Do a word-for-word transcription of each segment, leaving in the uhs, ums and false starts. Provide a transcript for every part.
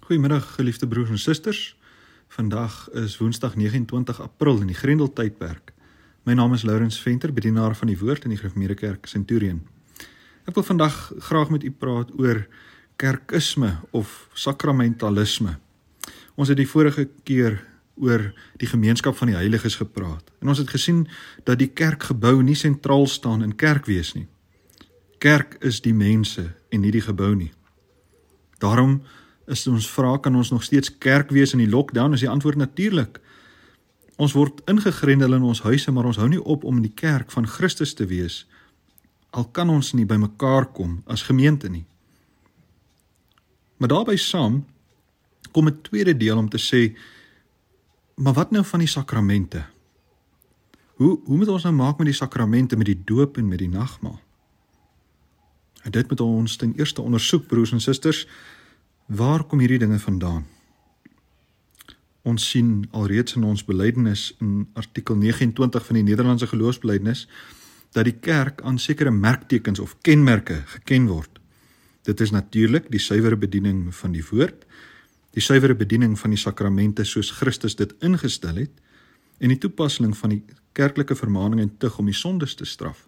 Goeiemiddag, geliefde broers en susters. Vandag is woensdag negenentwintig April in die Grendeltydperk. My naam is Laurens Venter, bedienaar van die Woord in die Gereformeerde Kerk Centurion. Ek wil vandag graag met u praat oor kerkisme of sakramentalisme. Ons het die vorige keer oor die gemeenskap van die heiliges gepraat. En ons het gesien dat die kerkgebou nie sentraal staan in kerkwees nie. Kerk is die mense en nie die gebou nie. Daarom is ons vraag, kan ons nog steeds kerk wees in die lockdown? Is die antwoord natuurlik. Ons word ingegrendel in ons huise, maar ons hou nie op om in die kerk van Christus te wees, al kan ons nie by mekaar kom as gemeente nie. Maar daarby saam kom 'n tweede deel om te sê, maar wat nou van die sakramente? Hoe, hoe moet ons nou maak met die sakramente, met die doop en met die nagmaal? En dit moet ons ten eerste ondersoek, broers en susters. Waar kom hierdie dinge vandaan? Ons sien alreeds in ons belydenis in artikel negenentwintig van die Nederlandse geloofsbelydenis dat die kerk aan sekere merktekens of kenmerke geken word. Dit is natuurlik die suiwere bediening van die woord, die suiwere bediening van die sakramente soos Christus dit ingestel het, en die toepassing van die kerklike vermaning en tug om die sondes te straf.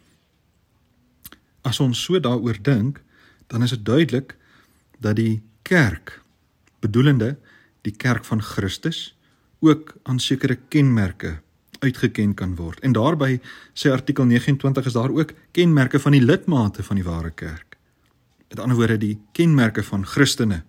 As ons so daaroor dink, dan is dit duidelik dat die kerk, bedoelende die kerk van Christus, ook aan sekere kenmerke uitgeken kan word. En daarby, sê artikel negenentwintig, is daar ook kenmerke van die lidmate van die ware kerk. Met ander woorde, die kenmerke van Christene.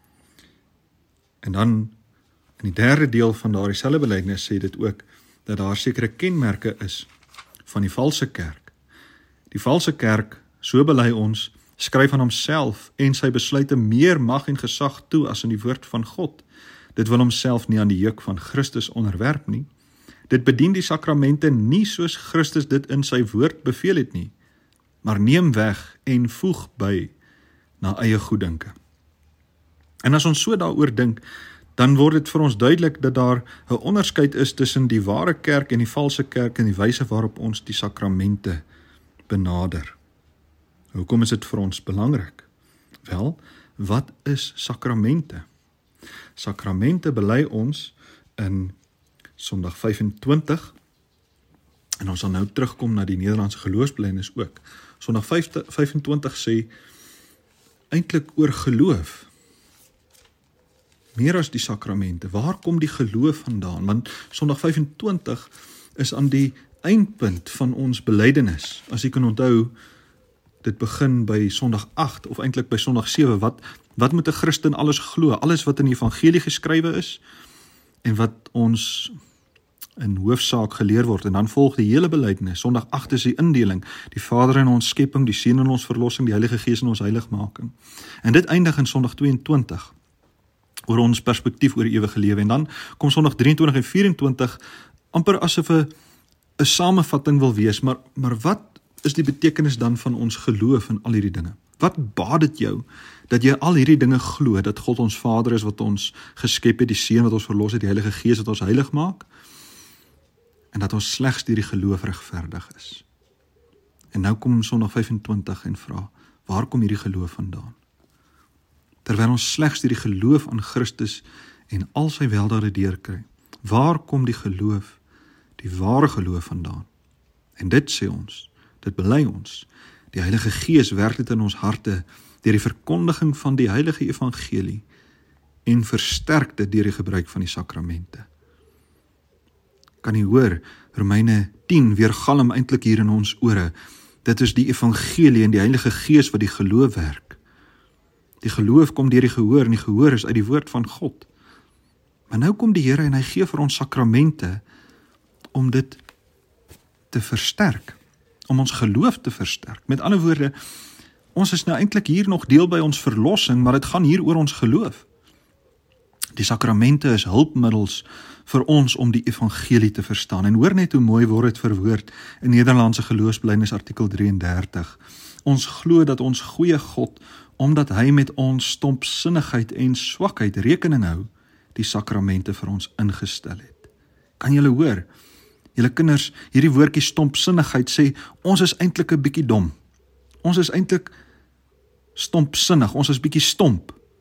En dan, in die derde deel van daardie selfde belydenis, sê dit ook, dat daar sekere kenmerke is van die valse kerk. Die valse kerk, so bely ons, skryf aan homself en sy besluite meer mag en gesag toe as in die woord van God. Dit wil homself nie aan die juk van Christus onderwerp nie. Dit bedien die sakramente nie soos Christus dit in sy woord beveel het nie, maar neem weg en voeg by na eie goeddinke. En as ons so daaroor dink, dan word dit vir ons duidelik dat daar 'n onderskeid is tussen die ware kerk en die valse kerk en die wyse waarop ons die sakramente benader. Hoekom is dit vir ons belangrik? Wel, wat is sakramente? Sakramente bely ons in Sondag vyfentwintig, en ons sal nou terugkom na die Nederlandse geloofsbelydenis ook. Sondag vyfentwintig sê eintlik oor geloof, meer as die sakramente. Waar kom die geloof vandaan? Want Sondag vyfentwintig is aan die eindpunt van ons belydenis. As jy kan onthou, dit begin by Sondag agt, of eintlik by Sondag sewe, wat, wat moet 'n Christen alles glo? Alles wat in die evangelie geskrywe is, en wat ons in hoofsaak geleer word, en dan volg die hele belydenis. Sondag agt is die indeling, die Vader in ons skepping, die Seun in ons verlossing, die Heilige Gees in ons heiligmaking. En dit eindig in Sondag tweeëntwintig, oor ons perspektief oor die ewige lewe, en dan kom Sondag drieëntwintig en vyfentwintig, amper asof 'n 'n samevatting wil wees, maar, maar wat is die betekenis dan van ons geloof in al hierdie dinge? Wat baat dit jou, dat jy al hierdie dinge glo, dat God ons Vader is wat ons geskep het, die Seun wat ons verlos het, die Heilige Gees wat ons heilig maak, en dat ons slegs deur die geloof regverdig is. En nou kom Sondag vyfentwintig en vra, waar kom hierdie geloof vandaan? Terwyl ons slegs deur die geloof aan Christus en al sy weldade deurkry, waar kom die geloof, die ware geloof vandaan? En dit sê ons, dit bely ons, die Heilige Gees werk dit in ons harte deur die verkondiging van die heilige evangelie en versterk dit deur die gebruik van die sakramente. Kan jy hoor, Romeine tien weergalm eintlik hier in ons ore, dit is die evangelie en die Heilige Gees wat die geloof werk. Die geloof kom deur die gehoor en die gehoor is uit die woord van God. Maar nou kom die Here en hy gee vir ons sakramente om dit te versterk, om ons geloof te versterk. Met ander woorde, ons is nou eintlik hier nog deel by ons verlossing, maar dit gaan hier oor ons geloof. Die sakramente is hulpmiddels vir ons om die evangelie te verstaan. En hoor net hoe mooi word dit verwoord in Nederlandse geloofsbelydenis artikel drieëndertig. Ons glo dat ons goeie God, omdat hy met ons stompsinnigheid en swakheid rekening hou, die sakramente vir ons ingestel het. Kan julle hoor? Julle kinders, hierdie woordjie stompsinnigheid sê, ons is eintlik 'n bietjie dom. Ons is eintlik stompsinnig, ons is bietjie stomp.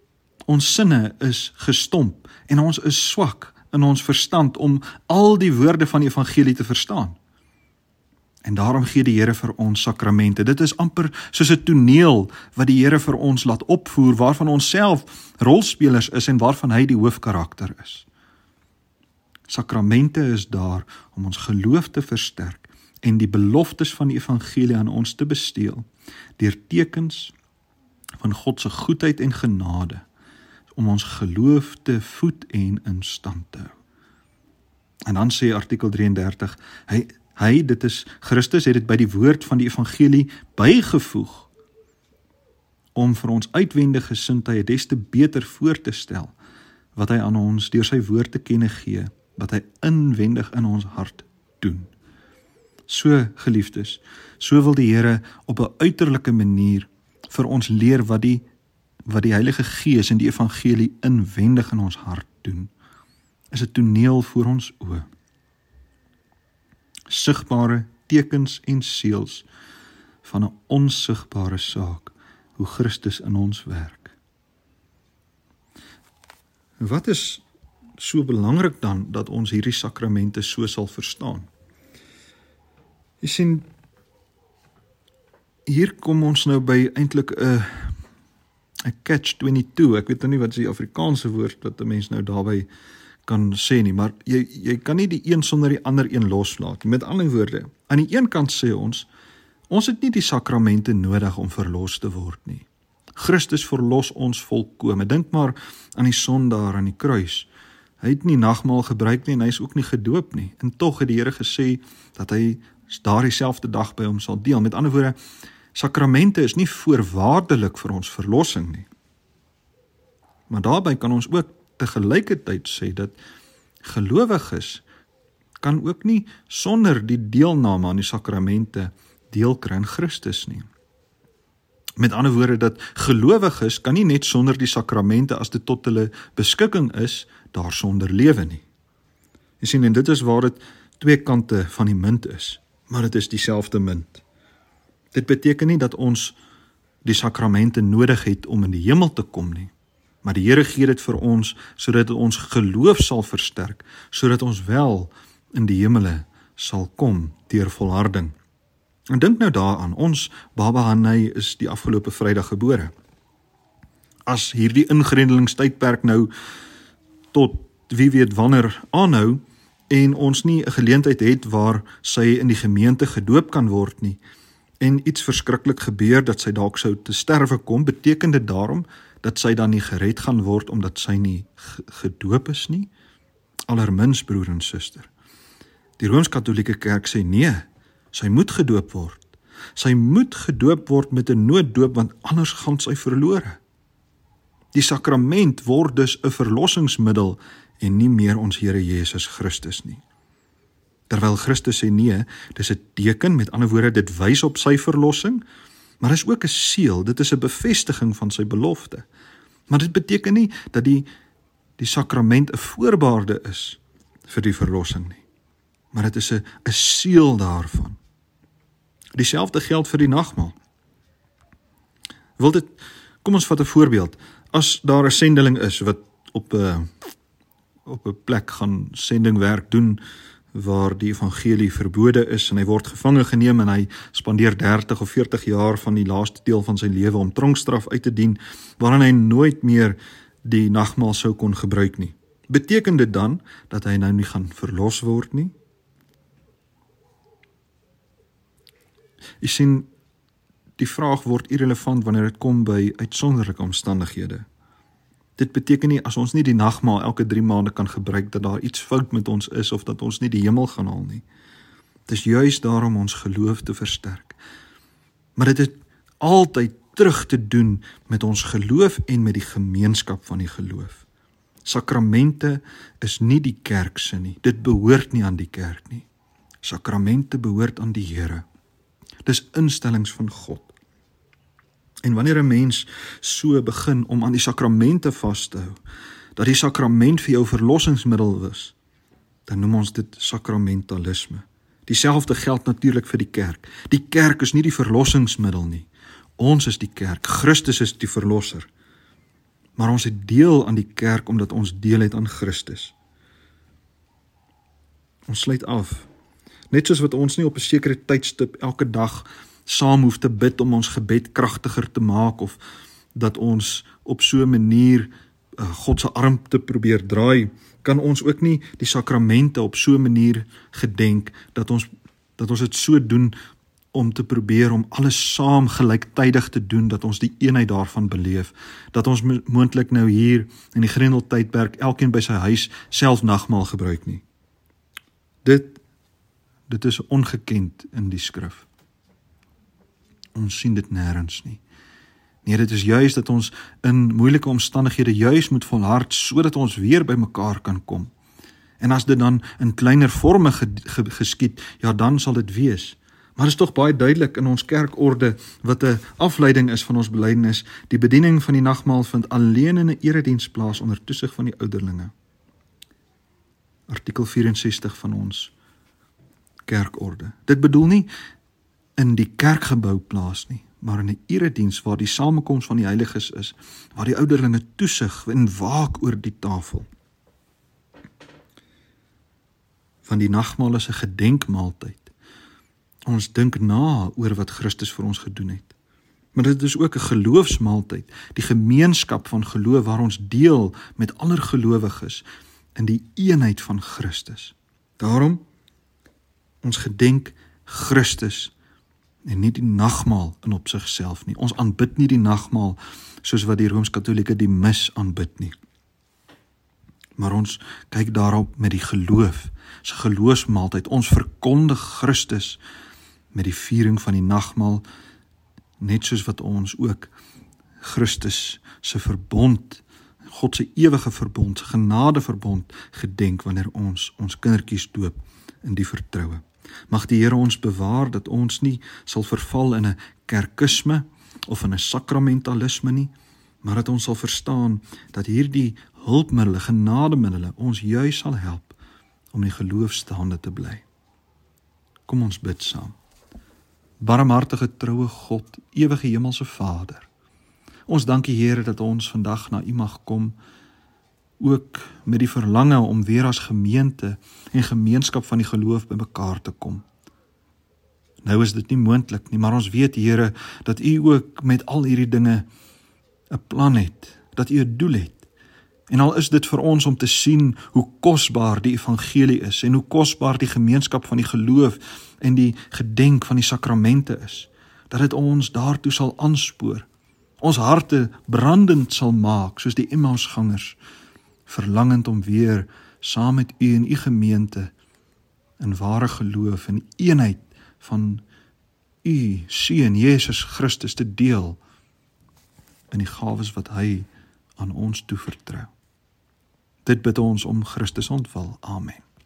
Ons sinne is gestomp en ons is swak in ons verstand om al die woorde van die evangelie te verstaan. En daarom gee die Here vir ons sakramente. Dit is amper soos 'n toneel wat die Here vir ons laat opvoer, waarvan ons self rolspelers is en waarvan hy die hoofkarakter is. Sakramente is daar om ons geloof te versterk en die beloftes van die evangelie aan ons te besteel, deur tekens van God se goedheid en genade, om ons geloof te voed en in stand te hou. En dan sê artikel drieëndertig, hy, hy, dit is, Christus het dit by die woord van die evangelie bygevoeg, om vir ons uitwendige gesindheid des te beter voor te stel, wat hy aan ons deur sy woord te kenne gee, wat hy inwendig in ons hart doen. So, geliefdes, so wil die Here op 'n uiterlike manier vir ons leer wat die, wat die Heilige Gees en die evangelie inwendig in ons hart doen. Is 'n toneel voor ons oë. Sigbare tekens en seels van 'n onsigbare saak, hoe Christus in ons werk. Wat is so belangrik dan, dat ons hierdie sakramente so sal verstaan? Jy sien, hier kom ons nou by eintlik 'n 'n catch twenty-two, ek weet nou nie wat is die Afrikaanse woord wat 'n mens nou daarby kan sê nie, maar jy, jy kan nie die een sonder die ander een loslaat. Met ander woorde, aan die een kant sê ons, ons het nie die sakramente nodig om verlos te word nie. Christus verlos ons volkome. Dink maar aan die sondaar aan die kruis. Hy het nie nagmaal gebruik nie en hy is ook nie gedoop nie. En tog het die Here gesê dat hy daardie selfde dag by hom sal deel. Met ander woorde, sakramente is nie voorwaardelik vir ons verlossing nie. Maar daarbey kan ons ook tegelijkertyd sê dat gelowiges kan ook nie sonder die deelname aan die sakramente deel kry in Christus nie. Met ander woorde, dat gelowiges kan nie net sonder die sakramente as dit tot hulle beskikking is, daar sonder lewe nie. Jy sien, en dit is waar dit twee kante van die munt is, maar dit is dieselfde munt. Dit beteken nie dat ons die sakramente nodig het om in die hemel te kom nie, maar die Here gee dit vir ons, sodat dit ons geloof sal versterk, sodat ons wel in die hemele sal kom deur volharding. En dink nou daaraan, ons baba Hanai is die afgelope Vrydag gebore. As hierdie ingrendelingstydperk nou tot wie weet wanneer aanhou, en ons nie 'n geleentheid het waar sy in die gemeente gedoop kan word nie, en iets verskriklik gebeur dat sy dalk sou te sterwe kom, beteken dit daarom dat sy dan nie gered gaan word omdat sy nie gedoop is nie? Allermins, broer en suster. Die Rooms-Katolieke Kerk sê nee, sy moet gedoop word. Sy moet gedoop word met 'n nooddoop, want anders gaan sy verlore. Die sakrament word dus 'n verlossingsmiddel en nie meer ons Here Jesus Christus nie. Terwyl Christus sê nee, dis 'n teken, met ander woorde, dit wys op sy verlossing, maar is ook 'n seël, dit is 'n bevestiging van sy belofte. Maar dit beteken nie dat die, die sakrament 'n voorwaarde is vir die verlossing nie, maar dit is 'n 'n seël daarvan. Dieselfde geld vir die nagmaal. Wil dit, kom ons vat 'n voorbeeld. As daar 'n sendeling is wat op 'n op 'n plek gaan sendingwerk doen waar die evangelie verbode is en hy word gevange geneem en hy spandeer dertig of veertig jaar van die laaste deel van sy lewe om tronkstraf uit te dien, waarin hy nooit meer die nagmaal sou kon gebruik nie. Beteken dit dan dat hy nou nie gaan verlos word nie? Jy sien, die vraag word irrelevant wanneer dit kom by uitsonderlike omstandighede. Dit beteken nie, as ons nie die nagmaal elke drie maande kan gebruik, dat daar iets fout met ons is, of dat ons nie die hemel gaan haal nie. Het is juist daarom ons geloof te versterk. Maar dit is altyd terug te doen met ons geloof en met die gemeenskap van die geloof. Sakramente is nie die kerk se nie, dit behoort nie aan die kerk nie. Sakramente behoort aan die Here. Dis instellings van God. En wanneer 'n mens so begin om aan die sakramente vas te hou, dat die sakrament vir jou verlossingsmiddel is, dan noem ons dit sakramentalisme. Dieselfde geld natuurlik vir die kerk. Die kerk is nie die verlossingsmiddel nie. Ons is die kerk. Christus is die verlosser. maar ons het deel aan die kerk omdat ons deel het aan Christus. Ons sluit af. Net soos wat ons nie op 'n sekere tydstip elke dag saam hoef te bid om ons gebed kragtiger te maak, of dat ons op so 'n manier uh, God se arm te probeer draai, kan ons ook nie die sakramente op so 'n manier gedenk, dat ons, dat ons dit so doen om te probeer om alles saam gelyktydig te doen, dat ons die eenheid daarvan beleef, dat ons mo- moontlik nou hier in die Grendeltydperk elkeen by sy huis self nagmaal gebruik nie. Dit, dit is ongekend in die skrif. Ons sien dit nêrens nie. Nee, dit is juis dat ons in moeilike omstandighede juis moet volhard, sodat ons weer by mekaar kan kom. En as dit dan in kleiner vorme ge, ge, geskied, ja, dan sal dit wees. Maar dit is tog baie duidelik in ons kerkorde, wat 'n afleiding is van ons belydenis, die bediening van die nagmaal vind alleen in 'n erediens plaas onder toesig van die ouderlinge. Artikel vyf-en-sestig van ons kerkorde. Dit bedoel nie in die kerkgebou plaas nie, maar in 'n erediens waar die samekoms van die heiliges is, waar die ouderlinge toesig en waak oor die tafel. Van die nagmaal is 'n gedenkmaaltyd. Ons dink na oor wat Christus vir ons gedoen het. Maar dit is ook 'n geloofsmaaltyd, die gemeenskap van geloof waar ons deel met ander gelowiges in die eenheid van Christus. Daarom, ons gedenk Christus en nie die nagmaal in op sigself nie. Ons aanbid nie die nagmaal soos wat die Rooms-Katolieke die mis aanbid nie. Maar ons kyk daarop met die geloof, se geloofsmaaltyd. Ons verkondig Christus met die viering van die nagmaal, net soos wat ons ook Christus se verbond, God se ewige verbond, genadeverbond gedenk wanneer ons ons kindertjies doop in die vertroue. Mag die Here ons bewaar dat ons nie sal verval in 'n kerkisme of in 'n sakramentalisme nie, maar dat ons sal verstaan dat hierdie hulpmiddele, genademiddele ons juis sal help om die geloof staande te bly. Kom ons bid saam. Barmhartige troue God, ewige hemelse Vader, ons dank U Here dat ons vandag na U mag kom, ook met die verlange om weer as gemeente en gemeenskap van die geloof by mekaar te kom. Nou is dit nie moontlik nie, maar ons weet Here dat U ook met al hierdie dinge 'n plan het, dat U 'n doel het. En al is dit vir ons om te sien hoe kosbaar die evangelie is en hoe kosbaar die gemeenskap van die geloof en die gedenk van die sakramente is, dat dit ons daartoe sal aanspoor, ons harte brandend sal maak, soos die Emmausgangers, verlangend om weer saam met U en U gemeente in ware geloof en eenheid van U Seun Jesus Christus te deel in die gawes wat Hy aan ons toevertrou. Dit bid ons om Christus ontwil. Amen.